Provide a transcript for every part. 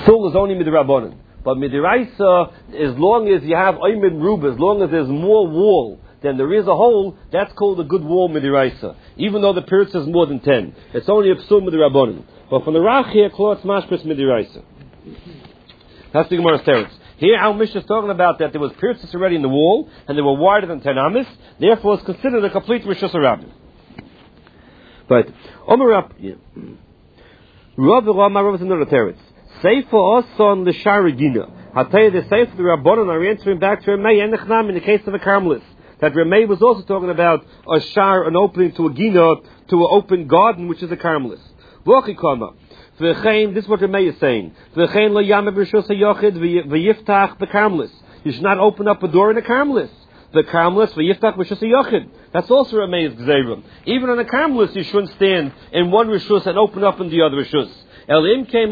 Psul is only midrabanan. But midiraisa, as long as you have oimid ruba, as long as there's more wall than there is a hole, that's called a good wall midiraisa. Even though the piritz is more than 10. It's only a psul midrabanan. But from the Rach here, klotz mashpris midiraisa. That's the Gemara's teretz. Here, our Mishnah is talking about that there was piritz already in the wall, and they were wider than 10 amis, therefore it's considered a complete Rishus HaRabim. But, Rav is another teretz. Seifa Oson l'Sharigina. I'll tell you the Seifa the Rabbanon are answering back to Ramei and Nechnam in the case of a Carmelis. That Ramei was also talking about a shar, an opening to a gina, to an open garden, which is a Carmelis. V'ochikama. This is what Ramei is saying. V'chein lo yama b'rishus hayochid v'yiftach b'Carmelis. You should not open up a door in a Carmelis. The Carmelis v'yiftach b'rishus hayochid. That's also Ramei's gzeira. Even on a Carmelis, you shouldn't stand in one rishus and open up in the other rishus. Unless you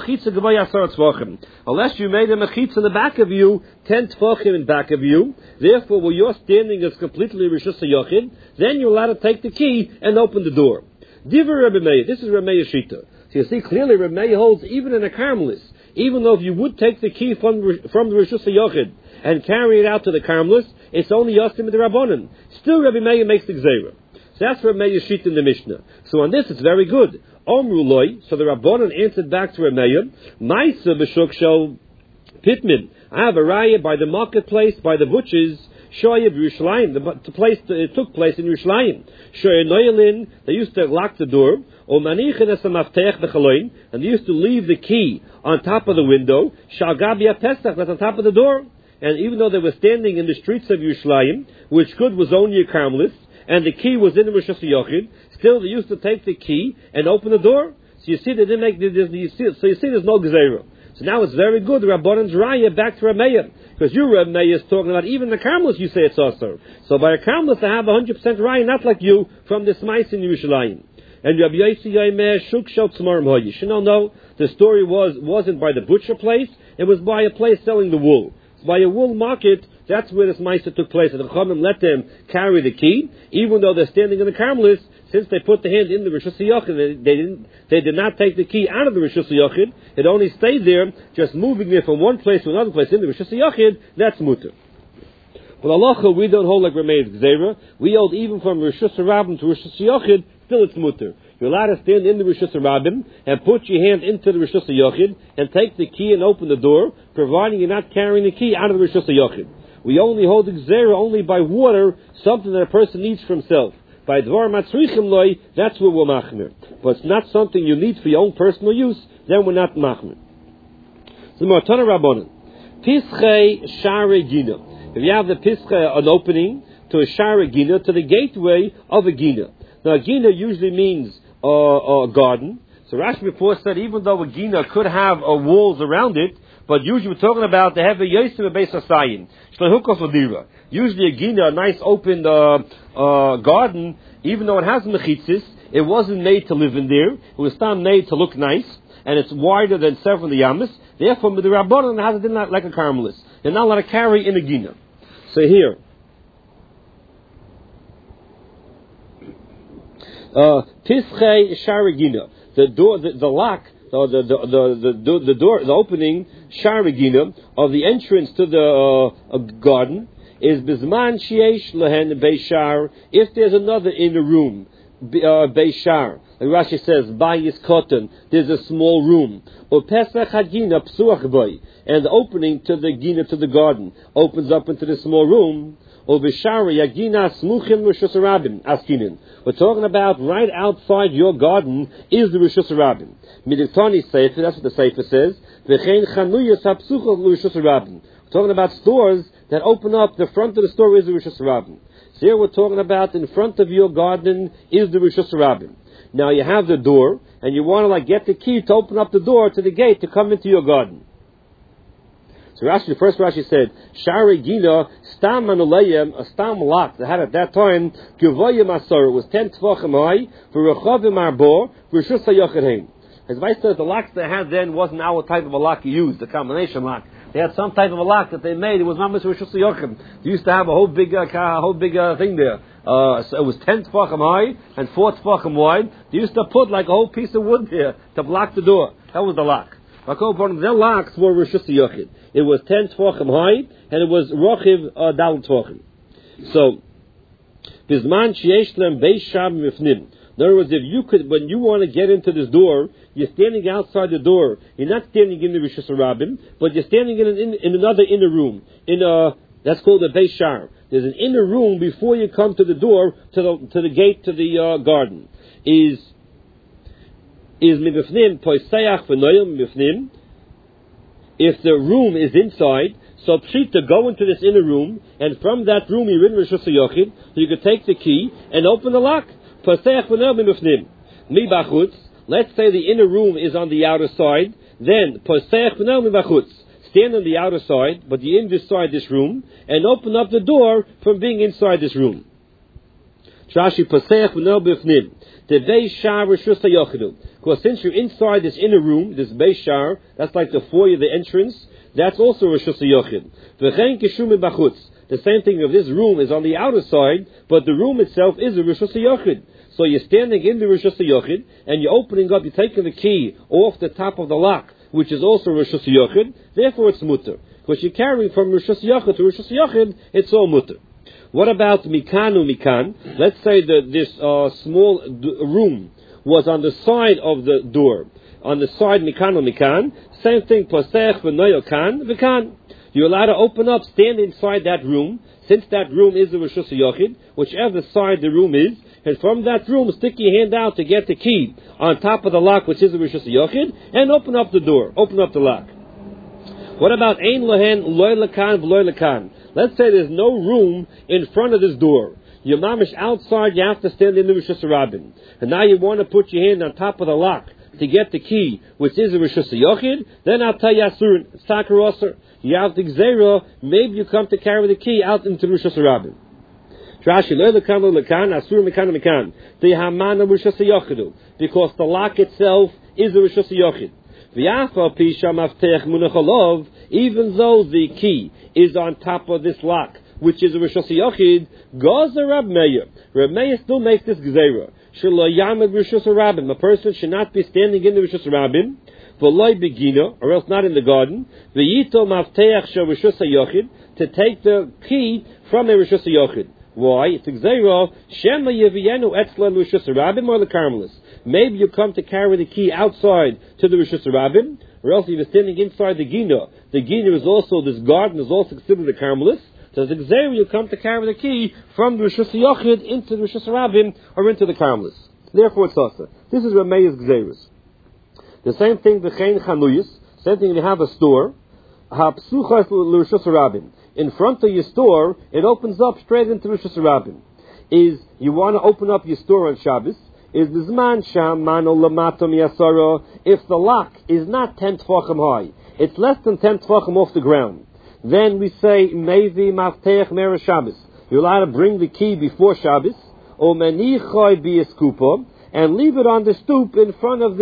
made a mechitza in the back of you, 10 tefachim in back of you, therefore where you're standing is completely Rishus HaYochid, then you're allowed to take the key and open the door. Divrei Rabbi Meir, this is Rabbi Meir Shita. So you see clearly Rabbi Meir holds even in a Carmelis, even though if you would take the key from the Rishus HaYochid and carry it out to the Carmelis, it's only Yostim the Rabbanon. Still Rabbi Meir makes the Gzeira. So that's Rabbi Meir Shita in the Mishnah. So on this it's very good. Omruloi, so the Rabbanon answered back to Rameya, Maisa b'shuk shel pitmin. I have a raya by the marketplace, by the butchers, Shoya b'Yerushalayim. It took place in Yerushalayim. Shoya noyelin, they used to lock the door, or manichin es hamaftech b'chaloin, and they used to leave the key on top of the window, shalgabia pesach, that's on top of the door. And even though they were standing in the streets of Yerushalayim, which good was only a Carmelis, and the key was in the Rishus HaYochid, still they used to take the key and open the door. So you see they didn't make there's no gzeira. So now it's very good. Rabbanon's raya back to Rameya, because your Rameya is talking about even the Carmelis you say it's also. So by a Carmelis I have 100% raya, not like you from this mice in Yerushalayim. And Rabbi Yossi Yomer Shuk Shel Tzmarim Hoyi. You know, no, the story wasn't by the butcher place. It was by a place selling the wool. By a wool market, that's where this Maisa took place. And the Chachamim let them carry the key, even though they're standing in the Carmelis, since they put the hand in the Rishus HaYochid, they did not take the key out of the Rishus HaYochid, it only stayed there, just moving it from one place to another place in the Rishus HaYochid, that's mutter. But Allah, we don't hold like Rameir's Gzeira, we hold even from Rishus HaRabim to Rishus HaYochid, still it's mutter. You're allowed to stand in the Rishus HaRabim and put your hand into the Rishus HaYochid and take the key and open the door, providing you're not carrying the key out of the Rishus HaYochid. We only hold the Gzeira only by water, something that a person needs for himself. By Dvar Matzrichim Loi, that's where we're machmir. But it's not something you need for your own personal use, then we're not machmir. So Martana Rabbanon. Pischei Share Gina. If you have the Pischei, an opening to a Share Gina, to the gateway of a Gina. Now a Gina usually means a garden. So Rashi before said even though a Gina could have walls around it, but usually we're talking about the heavy Yosef Beis Hasayin. Shlehukos Ladira. Usually a Gina, a nice open garden, even though it has mechitzis, it wasn't made to live in there. It was not made to look nice, and it's wider than several yamas. Therefore, the Rabbanon has it not like a Carmelis. They're not allowed to carry in a Gina. So here, Tischei Sharigina, the door, the lock, the door, the opening Sharigina of the entrance to the garden is Bizman Shiesh Lehen Beishar. If there's another inner room, Beishar, like Rashi says, Bayis Kotan, there's a small room. Or Pesach Hagina Psuach Boy, and the opening to the Gina to the garden opens up into the small room. Or Bishara Yagina Smuchim Rishus HaRabim Askinin. We're talking about right outside your garden is the Rishus HaRabim. Miditani Sefer, that's what the Sefer says. V'chein Chanuyas HaPsuchos Rishus HaRabim. We're talking about stores that open up. The front of the store is the Rishus HaRabim. So here we're talking about in front of your garden is the Rishus HaRabim. Now you have the door, and you want to get the key to open up the door to the gate to come into your garden. So Rashi, the first Rashi said, Shari Gina, Stam Manulayim, a Stam lock that had at that time, Givayim Asar, it was 10 Tvachim high, for Rechavim Arbor, for Rishus HaYochid. As Vice says, the locks they had then wasn't our type of a lock you used, the combination lock. They had some type of a lock that they made, it was not Mr. Rishus HaYochid. They used to have a whole big thing there. So it was 10 Tvachim high, and 4 Tvachim wide. They used to put like a whole piece of wood there to block the door. That was the lock. The locks were Rishus Yochid. It was 10 Tvachim high, and it was Rochiv Dal Tvachim. So, Bizman Sheyesh Lem Beis Sham Mifnim. In other words, if you could, when you want to get into this door, you're standing outside the door. You're not standing in the Rishus Harabim, but you're standing in another inner room. That's called a Beis Shar. There's an inner room before you come to the door, to the gate to the garden. Is mibifnim poisayach v'noyel mibifnim. If the room is inside, so pshita, go into this inner room, and from that room you're in Rishus Yochid, you could take the key and open the lock. Poisayach v'noyel mibifnim. Mi bachutz. Let's say the inner room is on the outer side. Then poisayach v'noyel mibachutz. Stand on the outer side, but you're inside this room, and open up the door from being inside this room. Trashi poisayach v'noyel mibifnim. The Beis Shar Rishus Yochidu. Because since you're inside this inner room, this Beis Shar, that's like the foyer, the entrance, that's also Rishus Yochid. V'chein kishum b'chutz. The same thing if this room is on the outer side, but the room itself is a Rishus Yochid. So you're standing in the Rishus Yochid, and you're opening up, you're taking the key off the top of the lock, which is also Rishus Yochid, therefore it's mutter. Because you're carrying from Rishus Yochid to Rishus Yochid, it's all mutter. What about mikanu mikan? Let's say that this small room was on the side of the door. On the side mikanu mikan. Same thing, posech v'noyo kan v'kan. You're allowed to open up, stand inside that room, since that room is the Rishus Yochid, whichever side the room is, and from that room stick your hand out to get the key on top of the lock, which is the Rishus Yochid, and open up the door, open up the lock. What about ein lohen loy lekan v'loy lekan? Let's say there's no room in front of this door. You're mamish outside, you have to stand in the Rishus Harabim. And now you want to put your hand on top of the lock to get the key, which is the Rishus Yochid, then I'll tell you, it's Takar Osir. You have the Gzeira, maybe you come to carry the key out into the Rishus Harabim. Rashi, lo lekan lo lekan, asur mekan mekan. The hamana Rishus Yochidu. Because the lock itself is the Rishus Yochid. Even though the key is on top of this lock, which is a Rishus Yochid, Gazer Rab Meir. Rab Meir still makes this Gzeira. Shelo Yamad Rishus Harabim. A person should not be standing in the Rishus Harabim, v'loy begina, or else not in the garden. V'yito mafteach shel Rishus Yochid, to take the key from a Rishus Yochid. Why? It's Gzeira. Shema Yevienu Etzlan Rishus Harabim or the Carmelis. Maybe you come to carry the key outside to the Rishus Harabim, or else if you're standing inside the Gina is also, this garden is also considered the Carmelis. So as Gzeira, you come to carry the key from the Rishus Yochid into the Rishus Harabim or into the Carmelis. Therefore it's also. This is Rameya's Gzeiras. The same thing, the Chen Chanuyas, same thing, you have a store, Ha'psuchas l'Rishus Harabim. In front of your store, it opens up straight into Rishus Harabim. Is you want to open up your store on Shabbos, is the Zman Sham Mano Lamato Miyasara, if the lock is not 10 Tvachim high, it's less than 10 Tvachim off the ground, then we say, Mevi Mafteach Mera Shabbos. You're allowed to bring the key before Shabbos, or Menichoi Biaskupa, and leave it on the stoop in front of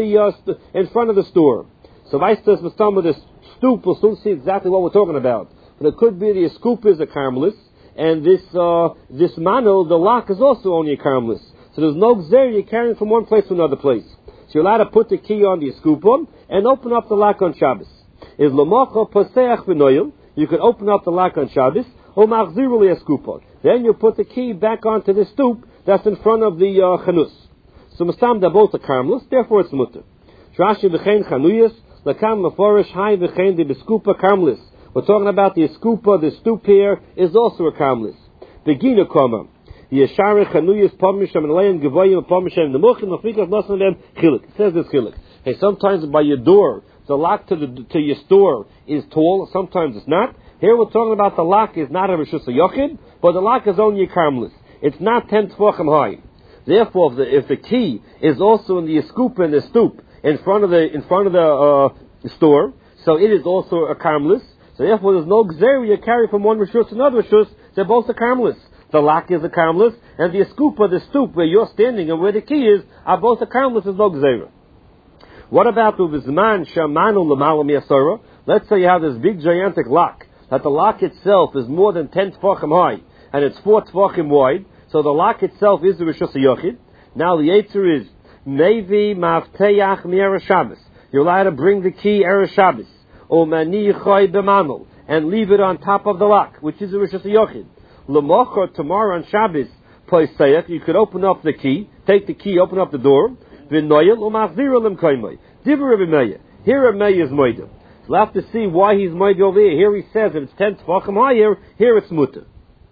the store. So Vaistas Mastam with the stoop, we'll soon see exactly what we're talking about. But it could be the scoop is a Carmelis, and this mano, the lock, is also only a Carmelis. So there's no Gzeira, you're carrying from one place to another place. So you're allowed to put the key on the scoopum and open up the lock on Shabbos. Is Lamocha Poseach V'noyel, you can open up the lock on Shabbos, or Machziru Li'askupa. Then you put the key back onto the stoop that's in front of the Chanus. So Mastam, they're both a Carmelis, therefore it's mutter. Rashi V'chein Chanuyas, Lakam Meforish Hai V'chein De Beskupa Carmelis. We're talking about the skupa, the stoop here, is also a Carmelis. Begina Koma. Yeshare Chanuyas Pomisham and Leim Gevoyim Pomisham Nemuchim Nafikas Nasan Lem Chilik. It says this Chilik. Hey, sometimes by your door, the lock to your store is tall, sometimes it's not. Here we're talking about the lock is not a Rishus Yochid, but the lock is only a Carmelis. It's not 10 Tvachim high. Therefore, if the key is also in the skupa and the stoop in front of the store, so it is also a Carmelis. So therefore, there's no Gzeira you carry from one Rishus to another Rishus. They're both a Carmelis. The lock is a Carmelis, and the skupa, the stoop where you're standing and where the key is, are both a Carmelis. There's no Gzeira. What about the Vizman Shamanu L'Malam Yasara? Let's say you have this big gigantic lock, that the lock itself is more than 10 Tvachim high, and it's 4 Tvachim wide, so the lock itself is the Rishus Yochid. Now the Yetzer is Nevi Mafteach Mi'era Shabbos. You're allowed to bring the key Erev Shabbos, or manichai b'manol, and leave it on top of the lock, which is a Rishus HaYochid. L'mochor, tomorrow on Shabbos, poisayach, you could open up the key, take the key, open up the door, v'noyel u'machzir lim koimoi. Divrei Rabbi Meir. Here Rabbi Meir is moida. So we'll have to see why he's moida over here. Here he says if it's 10 tefachim higher, here it's mutter.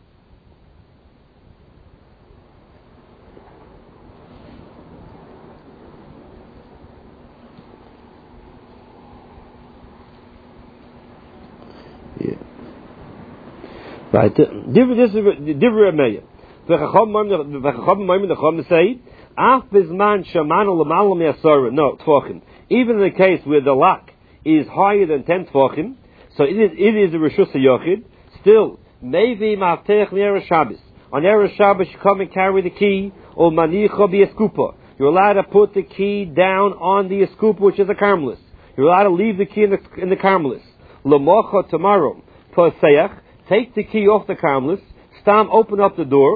Right, this is Divrei Rabbi Meir. V'chacham say, af bizman shamanu l'malam yasara. No, tefachim. Even in the case where the lock is higher than 10 tefachim, so it is a Rishus HaYochid. Still, maybe maftech Erev Shabbos. On Erev Shabbos, you come and carry the key, or manicha b'eskupa. You're allowed to put the key down on the eskupa, which is a karmelis. You're allowed to leave the key in the karmelis. L'mocha tomorrow, posayach. Take the key off the karmelis, stam, open up the door,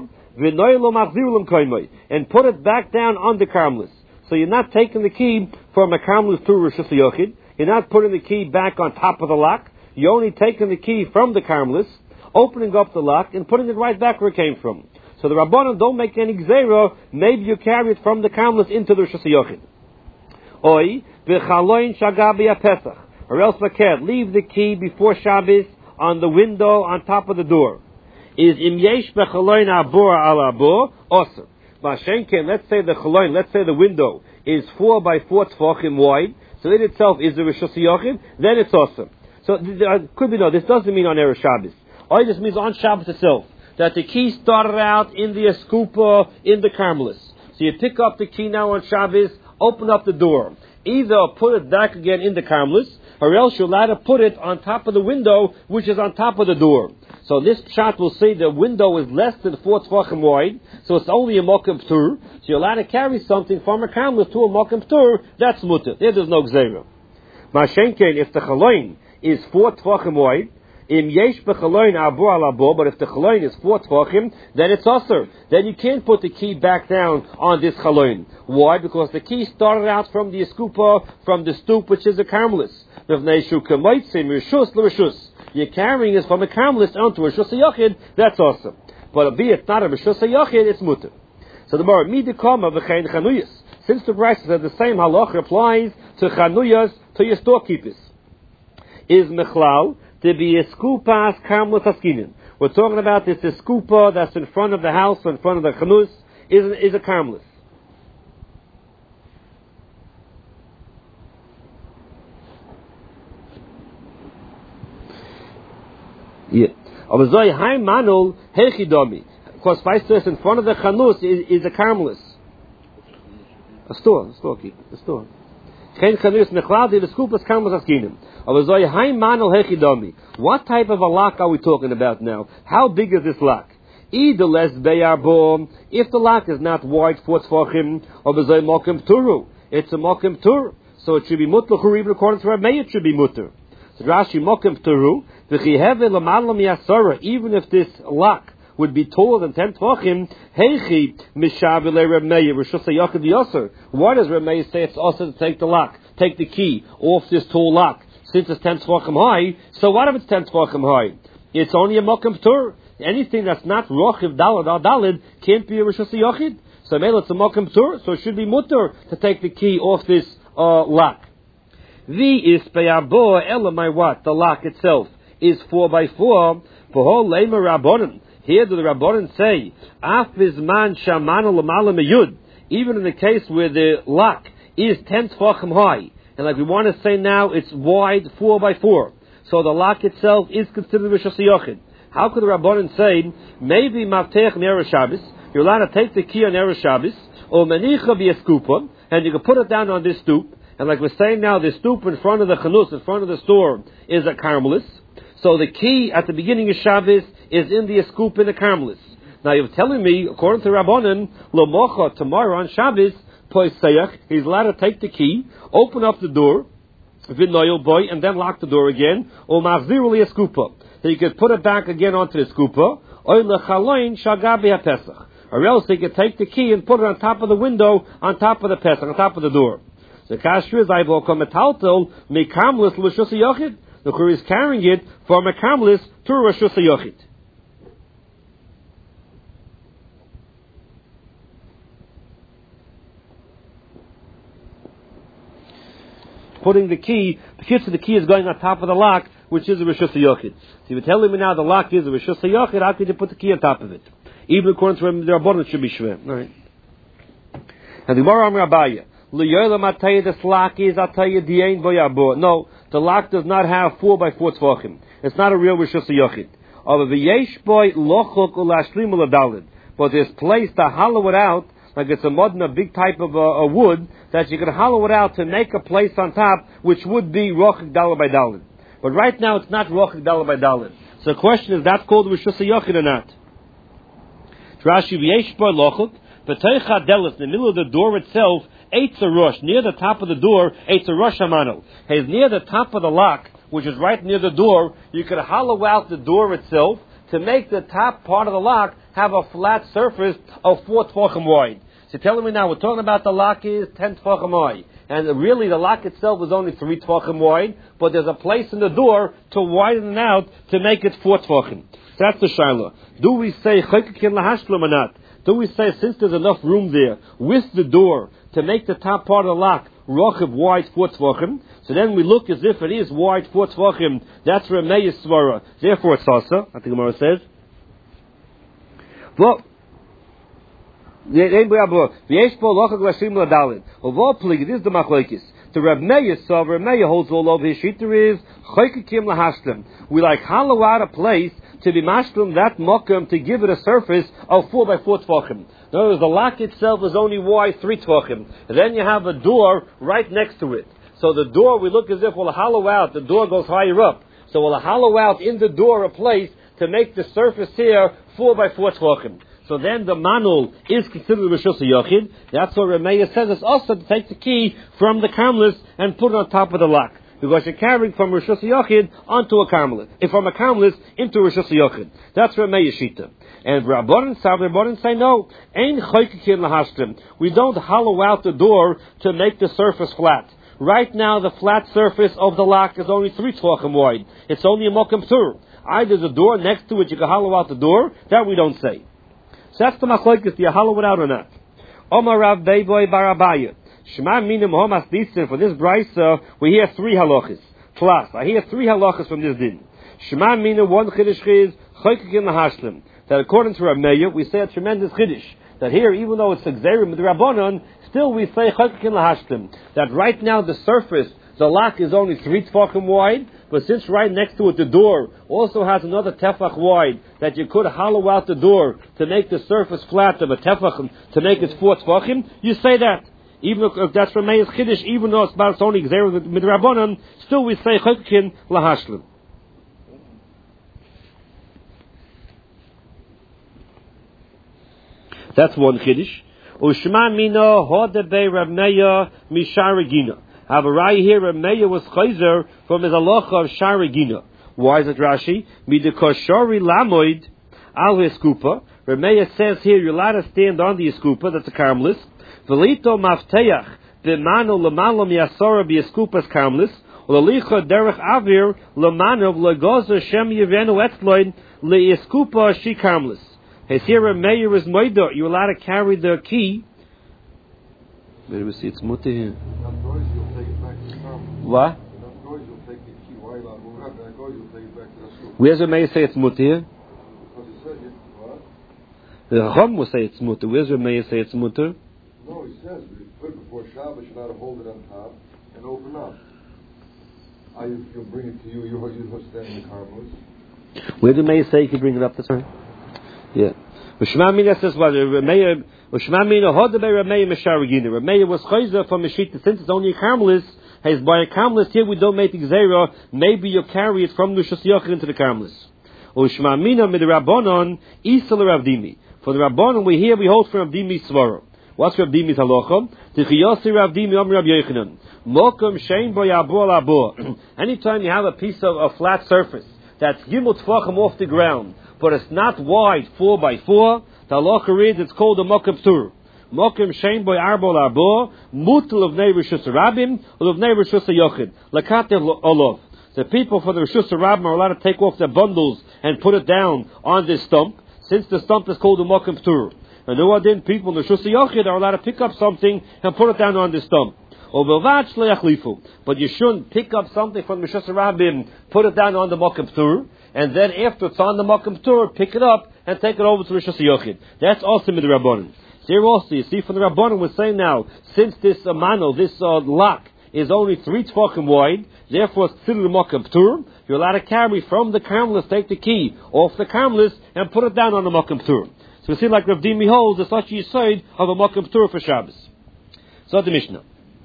and put it back down on the karmelis. So you're not taking the key from a karmelis to Rishus HaYochid. You're not putting the key back on top of the lock. You're only taking the key from the karmelis, opening up the lock, and putting it right back where it came from. So the Rabbanan don't make any gzeira. Maybe you carry it from the karmelis into the Rishus HaYochid. Oi, v'chaloin shagabi ha-pesach. Or else leave the key before Shabbos on the window on top of the door. Is im yesh bechaloin abor al abor awesome. Mashenken, let's say the window is 4 by 4 tefachim wide, so it itself is the Rishus HaYochid, then it's awesome. So could be no, this doesn't mean on Erev Shabbos. Or this means on Shabbos itself, that the key started out in the eskupa, in the karmelis. So you pick up the key now on Shabbos, open up the door. Either put it back again in the karmelis, or else you're allowed to put it on top of the window, which is on top of the door. So this pshat will say the window is less than 4 tefachim wide, so it's only a mokem ptur. So you're allowed to carry something from a karmelis to a mokem ptur, that's mutter. There's no gzeira. Mashenken, if the chaloin is 4 tefachim wide, im yesh bechaloin abor al abor, but if the chaloin is 4 tefachim, then it's aser. Then you can't put the key back down on this chaloin. Why? Because the key started out from the eskupa, from the stoop, which is a karmelis. You're carrying it from a karmelis onto a Rishus HaYochid, that's awesome. But it's not a Rishus HaYochid, it's mutter. So the more midikama v'chein chanuyas. Since the price said the same halacha applies to chanuyas, to your storekeepers, is mechlal to be a skupas karmelis haskinin. We're talking about this skupa that's in front of the house, in front of the chanus, is a karmelis. Yeah. Because Feistus in front of the chanus is a karmelis. A storekeeper. What type of a lock are we talking about now? How big is this lock? If the lock is not wide 4 tefachim, it's a mokem tur. So it should be mutter, even according to Rabbi Meir, it should be mutter. So Rashi mokem turu, even if this lock would be taller than 10 tefachim, heichi mishavile Rabbi Meir Rishus HaYochid yoser. Why does Rabbi Meir say it's also to take the lock, take the key off this tall lock? Since it's 10 tefachim high, so what if it's 10 tefachim high? It's only a mokem tur. Anything that's not rochiv dalad or dalid can't be a Rishus HaYochid. So maybe it's a mokem tur, so it should be mutter to take the key off this lock. The is peyabo elamai what? The lock itself is 4 by 4. V'hol leimer rabbonim. Here do the rabbonim say, af bizman shamanu l'mala meyud. Even in the case where the lock is 10 tefachim high, and like we want to say now, it's wide 4 by 4. So the lock itself is considered Rishus HaYochid. How could the rabbonim say, maybe maftech Erev Shabbos? You're allowed to take the key on Erev Shabbos, or manicha b'eskupa, and you can put it down on this stoop. And like we're saying now, the stoop in front of the chanus, in front of the store, is a karmelis. So the key at the beginning of Shabbos is in the scoop in the karmelis. Now you're telling me, according to Rabbanan, L'mocha, tomorrow on Shabbos, poisayach, he's allowed to take the key, open up the door, v'noyel boy, and then lock the door again, or machzir li eskupa. So you could put it back again onto the skupa, or l'chaloin shagabi ha-pesach. Or else he could take the key and put it on top of the window, on top of the pesach, on top of the door. The kasher is Aivo Kometaltel Mekamlis L'Rishus HaYochid. The Chur is carrying it from a Kamlis to a Rishus HaYochid. Putting the key is going on top of the lock, which is a Rishus HaYochid. So you're telling me now the lock is a Rishus HaYochid, how could you put the key on top of it? Even according to the Rabbanan, it should be Shveh. All right. And the Gemara Amar Abaye, L'yoylam atayah, this lock is atayah di'ein bo yabor. No, the lock does not have 4x4 tvachim. It's not a real Rishus HaYochid. But there's place to hollow it out, like it's a modern, big type of a wood, that you can hollow it out to make a place on top, which would be rochik daled by daled. But right now it's not rochik daled by daled. So the question is, that's called Rishus HaYochid or not? Rashi v'yesh bo lochuk, v'toich hadelis, in the middle of the door itself, eitz a rosh, near the top of the door, eitz a rosh hamanel. Hey, near the top of the lock, which is right near the door, you could hollow out the door itself to make the top part of the lock have a flat surface of 4 tvachim wide. So telling me now, we're talking about the lock is 10 tvachim wide. And really the lock itself is only 3 tvachim wide, but there's a place in the door to widen it out to make it 4 tvachim. So that's the shaila. Do we say chaykikin lahashlam or not? Do we say, since there's enough room there with the door to make the top part of the lock rochiv wide 4 tvachim, so then we look as if it is wide 4 tvachim, that's Ramey's svara. Therefore it's asa, I think the Gemara says. Well, it is the machlokes. The Reb Meir holds all over his shita is chaykikim lahashlam. We like hollow out a place to be mashlam that mokum to give it a surface of 4x4 tvachim. In other words, the lock itself is only wide 3 tvachim. And then you have a door right next to it. So the door, we look as if we'll hollow out. The door goes higher up. So we'll hollow out in the door a place to make the surface here 4x4 tvachim. So then the manul is considered Rishus HaYochid. That's what Rameya says. It's also to take the key from the Karmelis and put it on top of the lock. Because you're carrying from Rishus HaYochid onto a Karmelis. From a Karmelis into Rishus HaYochid. That's Rameya Shita. And Rabbanan say no. Ein chaykikin lahashtem. We don't hollow out the door to make the surface flat. Right now the flat surface of the lock is only 3 tvachim wide. It's only a mokum tur. Either the door next to it, you can hollow out the door. That we don't say. So that's the machlokes, do you hollow it out or not? Omar Rav Beiboy bar Abaye. Shema minim homas disin. For this brisa, we hear 3 halachas. Plus, I hear 3 halachas from this din. Shema minim, one chiddush is chaykikin lahashlim. That according to Rav Meir, we say a tremendous chiddush. That here, even though it's a gzerim with the Rabbanon, still we say chaykikin lahashlim. That right now the surface, the lock is only 3 tvachim wide, but since right next to it the door also has another tefach wide, that you could hollow out the door to make the surface flat of a tefach to make it 4 tvachim, you say that. Even if that's from Meir's chiddush, even though it's only gzerim with Midrabanan, still we say chaykikin lahashlim. That's one chiddush. Ushma mina hodebe Rav Meir misharagina. Have a raya here, Rav Meir was chayzer from his halacha of sharagina. Why is it Rashi? Midekoshori lamoid al hiskupa. Rav Meir says here you're allowed to stand on the hiskupa, that's a karmelis. Velito mafteach b'manu l'malam yasora b'hiskupas karmelis. L'licha derech avir l'manu l'gozer shem yivenu etzloin l'hiskupa shi karmelis. His here Rav Meir is moida. You're allowed to carry the key. Where do we see it's mutter here? What? Where's the Meir say it's mutter here? The Chacham will say it's mutter. Where's the Meir say it's mutter? No, he says that you put it before Shabbos, you're allowed to hold it on top and open up. You'll bring it to you, you'll stand in the Karmelis. Where did Meir say you can bring it up this time? Yeah. Shema Mina says what? Rameya was chayzer from Meshita. Since it's only a Karmelis, as by a Karmelis here we don't make the Gzeira, maybe you carry it from the Rishus HaYochid into the Karmelis. Shema Mina mid Rabbanon Isal Rav Dimi. For the Rabbanon we hold from Rav Dimi's svara. What's Rav Dimi's halacha? Tichiyasi Rav Dimi Om Rav Yochanan. Mokum shein bo yabo labo. Anytime you have a piece of a flat surface that's gimel tvachim off the ground, but it's not wide 4x4, the halacha reads it's called a mokum tur. Mokim shein boy arbo l'arbo, mutal of nei rishus rabim, or of nei rishus yochid. Lakatev olov. The people for the rishus rabim are allowed to take off their bundles and put it down on this stump, since the stump is called a mokim ptur. And no other people in the rishus yochid are allowed to pick up something and put it down on this stump. But you shouldn't pick up something from the rishus rabim, put it down on the mokim ptur, and then after it's on the mokim ptur, pick it up and take it over to rishus yochid. That's also in the Rabbanon. Here also, you see, from the Rabbanon, we're saying now, since this mano, this lock, is only 3 tefachim wide, therefore it's considered a mokim ptur, you're allowed to carry from the carmelis, take the key off the carmelis, and put it down on the mokim ptur. So we see like Rav Dimi holds, there's such a yisoid of a mokim ptur for Shabbos. So the Mishnah.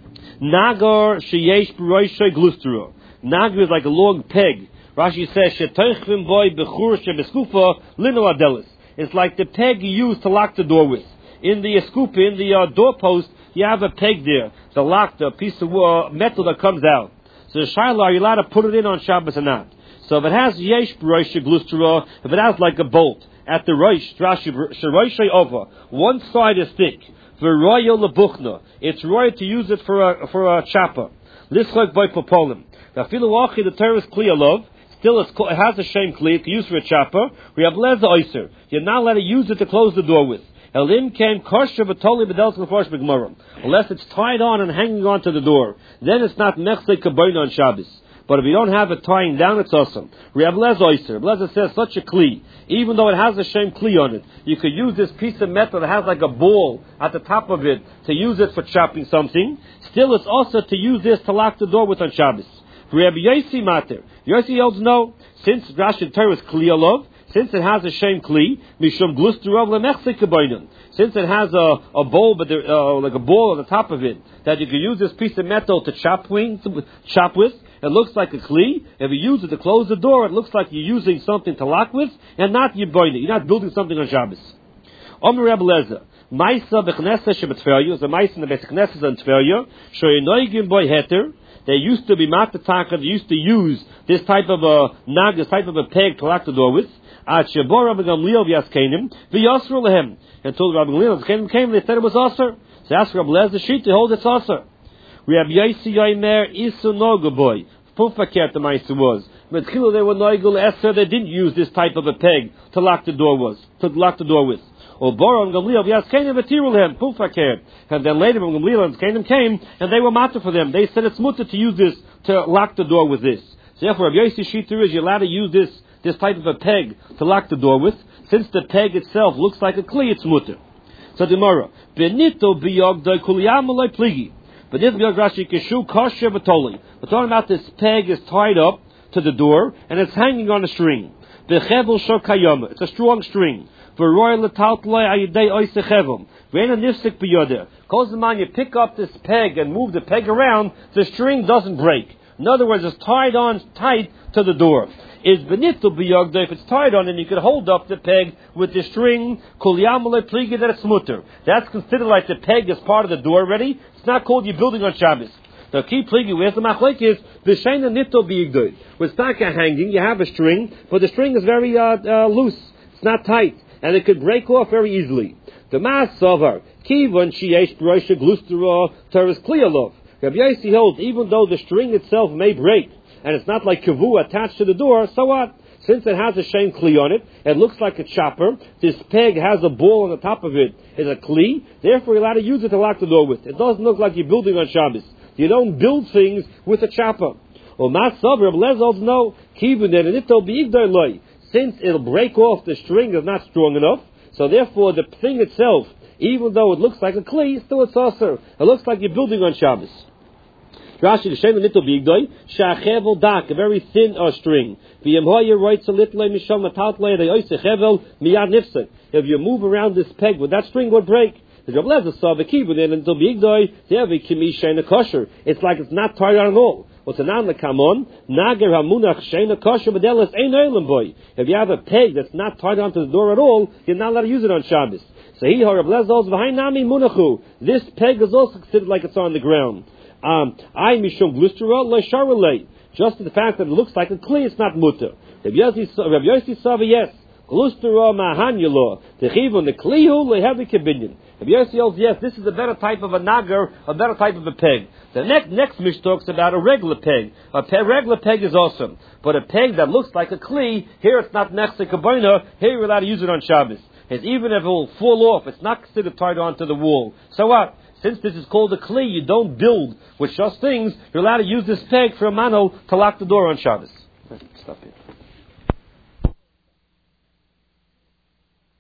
Nagar sheyesh b'roishay glustero. Nagar is like a long peg. Rashi says, Shetoichvim boy bechur shebeskufa lino adelis. It's like the peg you use to lock the door with. In the eskupa, in the doorpost, you have a peg there to lock the piece of metal that comes out. So the Shiloh, are you allowed to put it in on Shabbos or not? So if it has yesh b'roish glustera, if it has like a bolt at the roish, sheroishay over, one side is thick, v'royo lebuchna, it's royal to use it for a chopper. Lischok by popolim. Now, filu the Torah is clear love. Still, it has a shame kli. It can use for a chopper. We have leza oyser. You're not allowed to use it to close the door with. Elim came kosher v'toli b'dels l'forsh b'gmarim. Unless it's tied on and hanging onto the door, then it's not mechzei kaboin on Shabbos. But if you don't have it tying down, it's awesome. We have leza oyser. Leza says such a kli, even though it has a shame kli on it, you could use this piece of metal that has like a ball at the top of it to use it for chopping something. Still, it's also to use this to lock the door with on Shabbos. Rabbi Yosi Mater. Yosi holds no. Since Rashi Torah is Kli Olov, since it has a shame Kli, Mishum Glusterov Lemechse Kaboinon. Since it has a bowl, but like a ball on the top of it, that you can use this piece of metal to chop with, it looks like a Kli. If you use it to close the door, it looks like you're using something to lock with, and not Yeboinon. You're not building something on Shabbos. Omer Rebbe Lezer. Maisa B'Knesset Shebetferya, is a Maisa in the Beis Knesset and Tferya, Shoynoigim Boy Heter. They used to be matataka, they used to use this type of a nag, this type of a peg to lock the door with. At Shebor Rabbi Gamliel v'Yaskenim, v'Yasru lehem. Until Rabbi Gamliel v'Yaskenim came, they said it was Aser. So ask Rabbi Lez the sheet to hold it's Aser. Rabbi Yosi Yomer Isu Noga boy. Fufaket the Maisa was. But they were Noigul Eser, they didn't use this type of a peg to lock the door with. Or Boron Gamliel v'Yaskenim v'Tirulhem Fufaket. And then later when Gamliel and Yaskenim came, and they were matter for them. They said it's mutter to use this to lock the door with this. So therefore, Rabbi Yosi Shittur is you're allowed to use this type of a peg to lock the door with. Since the peg itself looks like a kli, it's mutter. So tomorrow, Benito biyogdoi kuliyamaloi pligi. But this biyog Rashi kishu kosher v'toli. We're talking about this peg is tied up to the door and it's hanging on a string. Bechevel shokayama. It's a strong string. V'roy l'taltloi ayidei oisechevel. V'ena nifsik biyodeh. Kozman, you pick up this peg and move the peg around, the string doesn't break. In other words, it's tied on tight to the door. Is benito biyogda, if it's tied on and you could hold up the peg with the string, kulyamale pligi that it's mutter. That's considered like the peg is part of the door already. It's not called you're building on Shabbos. The key pligi, where's the machlek is, v'sheina nito biyogda. With staka hanging, you have a string, but the string is very loose. It's not tight. And it could break off very easily. The mas savar, kivon sheyesh b'roisha glustera teres kliyalov. Rabbi Yosi holds, even though the string itself may break, and it's not like kavu attached to the door, so what? Since it has a shame kli on it, it looks like a chopper, this peg has a ball on the top of it, it's a kli, therefore you're allowed to use it to lock the door with. It doesn't look like you're building on Shabbos. You don't build things with a chopper. Or mas savar, Rabbi Lezer holds, no, kivon and it'll be igdoi. Since it'll break off, the string is not strong enough, so therefore the thing itself, even though it looks like a kli, still it's aser. It looks like you're building on Shabbos. Rashi, the shem little bigdoi, shachevel dak, a very thin string. V'yemhoyer writes a little mishal matatlei the oisechevel miyad nifsek. If you move around this peg, with that string would break. The Rabbi Lezer saw the key, but then until bigdoi, there be kimi sheina kosher. It's like it's not tied on at all. What's an an lekamon? Nager hamunach sheina kosher b'delas ein oilam boy. If you have a peg that's not tied onto the door at all, you're not allowed to use it on Shabbos. So he, Rabbi Lezer, v'hai nami munachu. This peg is also considered like it's on the ground. I mishum glustera le'sharalei. Just the fact that it looks like a kli, it's not mutter. Rabbi Yosi saw yes. Glustera mahanyalo. The chivon the klihu lehevi kibinyan. Rabbi Yossi holds, yes, this is a better type of a nagar, a better type of a peg. The next Mishnah talks about a regular peg. Regular peg is awesome. But a peg that looks like a kli, here it's not nechse kabona, here you're allowed to use it on Shabbos. Even if it will fall off, it's not considered tied onto the wall. So what? Since this is called a kli, you don't build with such things, you're allowed to use this peg for a mano to lock the door on Shabbos. Stop here.